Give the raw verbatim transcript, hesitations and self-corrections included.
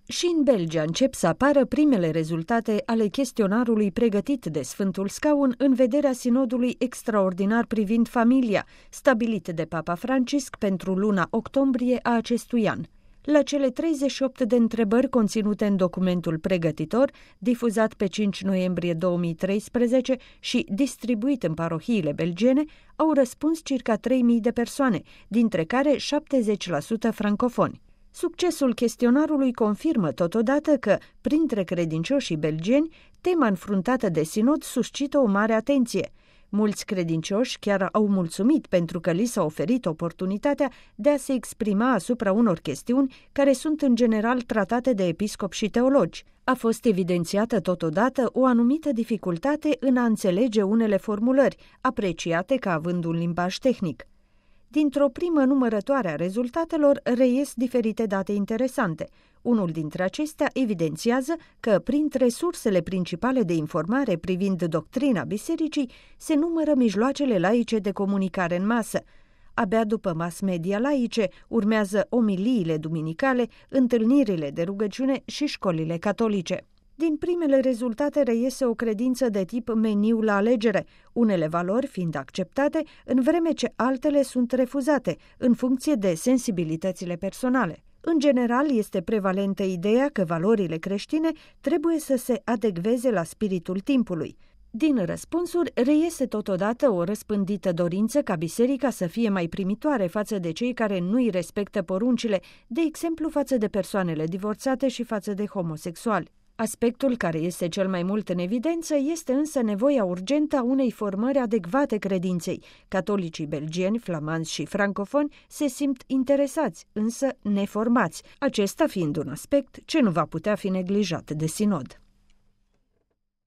Și în Belgia încep să apară primele rezultate ale chestionarului pregătit de Sfântul Scaun în vederea sinodului extraordinar privind familia, stabilit de Papa Francisc pentru luna octombrie a acestui an. La cele treizeci și opt de întrebări conținute în documentul pregătitor, difuzat pe cinci noiembrie două mii treisprezece și distribuit în parohiile belgiene, au răspuns circa trei mii de persoane, dintre care șaptezeci la sută francofoni. Succesul chestionarului confirmă totodată că, printre credincioșii belgieni, tema înfruntată de sinod suscită o mare atenție. Mulți credincioși chiar au mulțumit pentru că li s-a oferit oportunitatea de a se exprima asupra unor chestiuni care sunt în general tratate de episcopi și teologi. A fost evidențiată totodată o anumită dificultate în a înțelege unele formulări, apreciate ca având un limbaj tehnic. Dintr-o primă numărătoare a rezultatelor reies diferite date interesante. Unul dintre acestea evidențiază că, printre sursele principale de informare privind doctrina bisericii, se numără mijloacele laice de comunicare în masă. Abia după mass media laice urmează omiliile duminicale, întâlnirile de rugăciune și școlile catolice. Din primele rezultate reiese o credință de tip meniu la alegere, unele valori fiind acceptate, în vreme ce altele sunt refuzate, în funcție de sensibilitățile personale. În general, este prevalentă ideea că valorile creștine trebuie să se adecveze la spiritul timpului. Din răspunsuri reiese totodată o răspândită dorință ca biserica să fie mai primitoare față de cei care nu îi respectă poruncile, de exemplu față de persoanele divorțate și față de homosexuali. Aspectul care este cel mai mult în evidență este însă nevoia urgentă a unei formări adecvate credinței. Catolicii belgieni, flamanzi și francofoni se simt interesați, însă neformați, acesta fiind un aspect ce nu va putea fi neglijat de sinod.